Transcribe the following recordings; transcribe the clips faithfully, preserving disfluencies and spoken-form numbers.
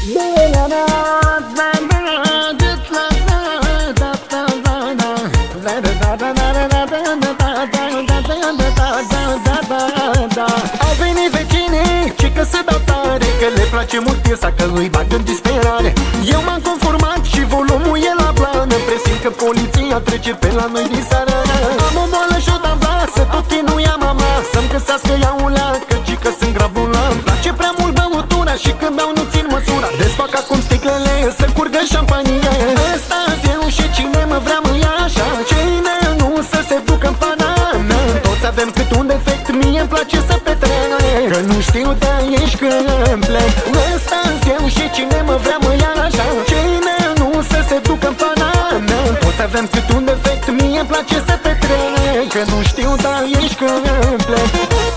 Au venit vecinii, ci că se dau tare, că le place mult piesa, că îi bagă în disperare. Eu m-am conformat și volumul e la plană, presimt că poliția trece pe la noi din seară. Am o boală și o tabla, să tot chinuia mama, să-mi găsească ea un leac, căci că sunt grabulat. Îmi place prea mult băutura și când beau nu țin măsura, desfac acum sticlele să curgă șampanie. Ăsta-s eu și cine mă vrea mă ia așa, cine nu să se ducă în panană. Toți avem cât un defect, mie-mi place să petrec, că nu știu de aici când plec. Ăsta-s eu și cine mă vrea mă ia așa, cine nu să se ducă în panană. Toți avem cât un defect, mie-mi place să petrec, că nu știu de aici când plec.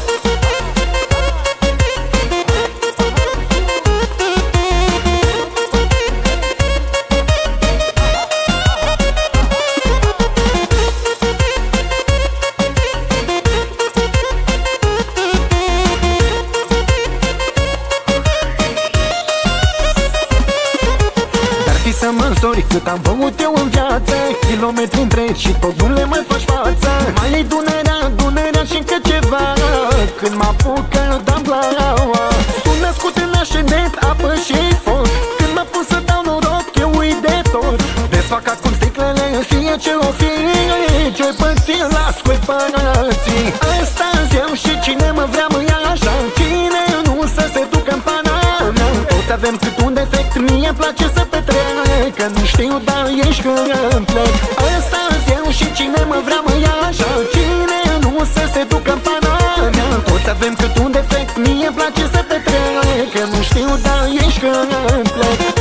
Să mă însori cât am băut eu în viață, kilometri întregi și tot nu le mai faci față. Mai iei dunerea, dunerea și încă ceva, când mă apucă dam blaua. Sunt născut în ascendent, apă și foc, când mă pun să dau noroc, eu uit de tot. Desfac acum sticlele, fie ce o fi, ce-o păți, las cu-i părății. Ăsta-s eu și cine mă vrea mă ia așa, cine nu să se ducă în panană. Toți avem cât un defect, mie-mi place să petrec, că nu știu dar ești când plec. Ăsta-s eu și cine mă vrea mă ia așa, cine nu să se ducă în panană. Toți avem cât un defect, mie-mi place să petrec, că nu știu dar ești când plec.